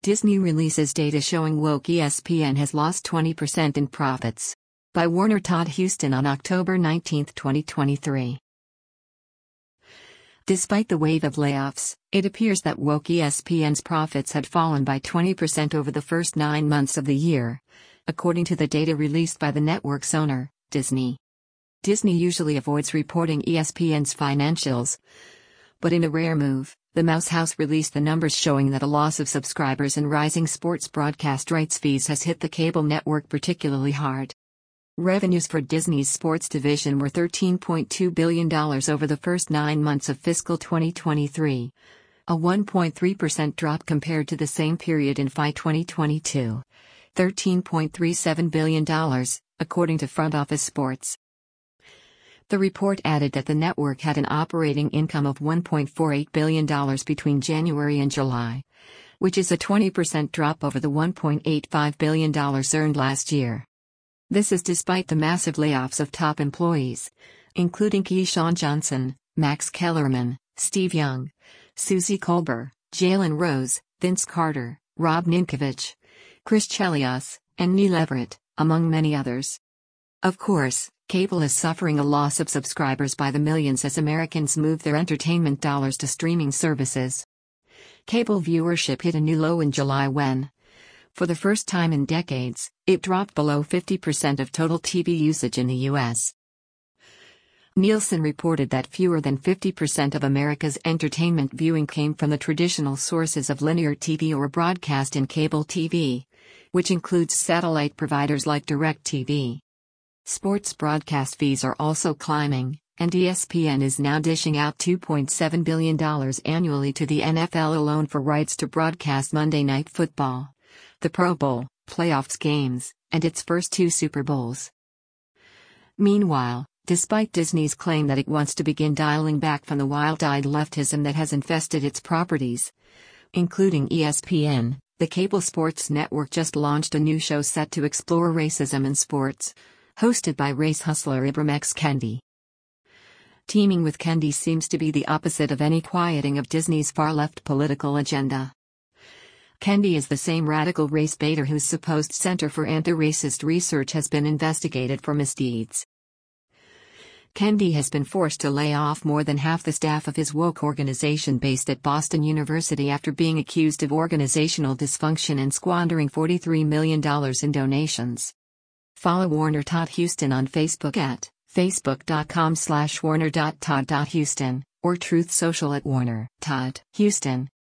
Disney releases data showing woke ESPN has lost 20% in profits. By Warner Todd Huston on October 19, 2023. Despite the wave of layoffs, it appears that woke ESPN's profits had fallen by 20% over the first 9 months of the year, according to the data released by the network's owner, Disney. Disney usually avoids reporting ESPN's financials, but in a rare move, the Mouse House released the numbers showing that a loss of subscribers and rising sports broadcast rights fees has hit the cable network particularly hard. Revenues for Disney's sports division were $13.2 billion over the first 9 months of fiscal 2023, a 1.3% drop compared to the same period in FY 2022. $13.37 billion, according to Front Office Sports. The report added that the network had an operating income of $1.48 billion between January and July, which is a 20% drop over the $1.85 billion earned last year. This is despite the massive layoffs of top employees, including Keyshawn Johnson, Max Kellerman, Steve Young, Suzy Kolber, Jalen Rose, Vince Carter, Rob Ninkovich, Chris Chelios, and Neil Everett, among many others. Of course, cable is suffering a loss of subscribers by the millions as Americans move their entertainment dollars to streaming services. Cable viewership hit a new low in July when, for the first time in decades, it dropped below 50% of total TV usage in the U.S. Nielsen reported that fewer than 50% of America's entertainment viewing came from the traditional sources of linear TV or broadcast in cable TV, which includes satellite providers like DirecTV. Sports broadcast fees are also climbing, and ESPN is now dishing out $2.7 billion annually to the NFL alone for rights to broadcast Monday Night Football, the Pro Bowl, playoffs games, and its first 2 Super Bowls. Meanwhile, despite Disney's claim that it wants to begin dialing back from the wild-eyed leftism that has infested its properties, including ESPN, the cable sports network just launched a new show set to explore racism in sports, hosted by race hustler Ibram X. Kendi. Teaming with Kendi seems to be the opposite of any quieting of Disney's far-left political agenda. Kendi is the same radical race baiter whose supposed Center for Anti-Racist Research has been investigated for misdeeds. Kendi has been forced to lay off more than half the staff of his woke organization based at Boston University after being accused of organizational dysfunction and squandering $43 million in donations. Follow Warner Todd Huston on Facebook at facebook.com/warner.todd.huston or Truth Social at Warner Todd Huston.